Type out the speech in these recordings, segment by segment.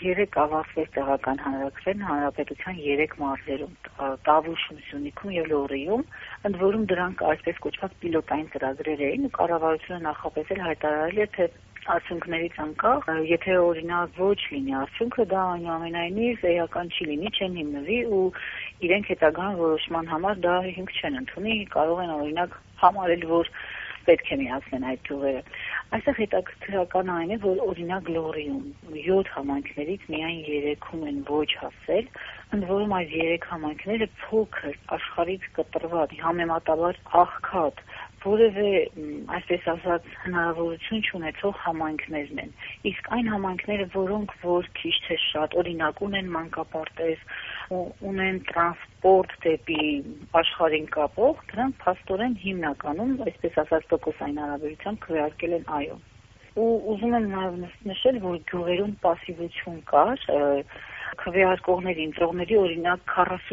երեք ավարտվեց տեղական հանրաքվեն հանրապետության 3 մարզերում՝ Տավուշում, Սյունիքում եւ Լոռիում, ընդ որում դրանք այսպես կոչված պիլոտային ծրագրեր էին ու կառավարությունը նախապես հայտարարել էր, թե արդյունքներից անկախ, եթե օրինակ ոչ լինի արդյունքը, դա այնուամենայնիվ էական չի լինի, չեն հիմնվի ու իրենք հետագան որոշման համար դա հիմք չեն ընդունի, կարող են օրինակ համարել, որ պետք է միացնեն այդ գյուղերը։ Այստեղ հետաքրքրական այն է, որ օրինակ Լոռիում 7 համայնքներից միայն 3-ում են ոչ հասել, ընդ որում այս 3 համայնքները փոքր, աշխարհից կտրված, համեմատաբար աղքատ, որևէ, այսպես ասած, հնարավորություն չունեցող համայնքներն են։ Իսկ այն համայնքները, որոնք որ քիչ թե շատ օրինակ ունեն մանկապարտեզ, ունեն տրանսպորտ դեպի աշխարհին կապող, դրանք փաստորեն հիմնականում, այսպես ասած, տոկոսային հարաբերությամբ քվեարկել են այո։ Ու ուզում եմ նաև նշել, որ գյուղերում պասիվություն կար, քվեարկողների, ընտրողների օրինակ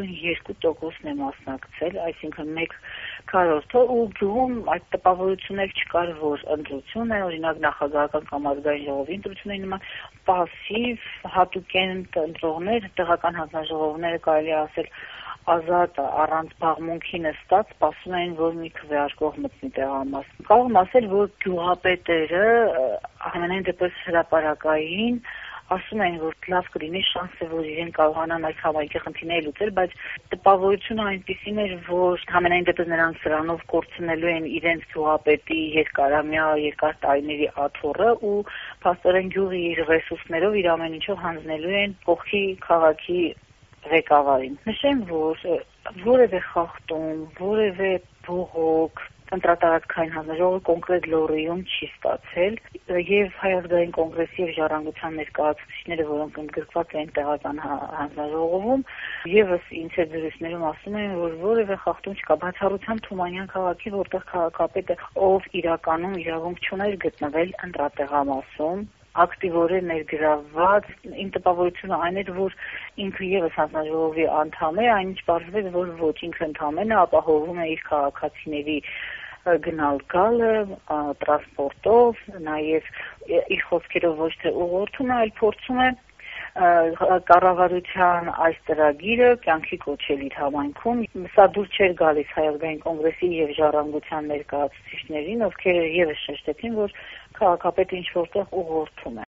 42%-ն է մասնակցել, այսինքն 1/4, ու գյուղում այդ տպավորություններ չկար, որ ընտրություն է, օրինակ նախագահական կամ ազգային ժողովի ընտրությունների նման պասիվ, հատուկեն ընտրողներ, տեղական հանձնաժողովները կարելի է ասել ազատ առանց բաղմունքի նստած սպասում էին, որ մի քվեարկող մտնի տեղամաս։ Կարող եմ ասել, որ գյուղապետերը ամենայն դեպս հրապարակային ասում են, որ լավ կլինի շանս է, որ իրեն կարողանան այս համայնքի խնդիրները լուծել, բայց տպավորությունը այնպիսին էր, որ ամենայն դեպս նրանք սրանով կորցնելու են իրենց գյուղապետի երկար տարիների աթոռը ու փաստորեն գյուղի իր ռեսուրսներով իր ամեն ինչով հանձնելու են կողքի քաղաքի ղեկավարին։ Նշեմ, որ որևէ խախտում, որևէ բողոք ընտրատարածքային հանձնաժողովը կոնկրետ Լոռիում չի ստացել եւ Հայ ազգային կոնգրեսի եւ Ժառանգության ներկայացուցիչները, որոնք ընդգրկված են տեղական հանձնաժողովում, եւս ինձ հետ զրույցներում ասում են, որ որևէ խախտում չկա, բացառությամբ Թումանյան քաղաքի, որտեղ քաղաքապետը, ով իրականում իրավունք չուներ գտնվել ընտրատեղամասում, ակտիվորեն ներգրավված, իմ տպավորությունը այն էր, որ ինքը եւս հանձնաժողովի անդամ է, այնինչ պարզվեց, որ ոչ ինքը ընդամենը ապահովում է իր քաղաքացիների գնալ գալը տրանսպորտով, նաև իր խոսքերով ոչ թե ուղղորդում է, այլ փորձում է կառավարության այս ծրագիրը կյանքի կոչել իր համայնքում։ Սա դուր չէր գալիս Հայ ազգային կոնգրեսի եւ Ժառանգության ներկայացուցիչներին, ովքեր եւս շեշտեցին, որ քաղաքապետը ինչ որտեղ ուղղորդում է։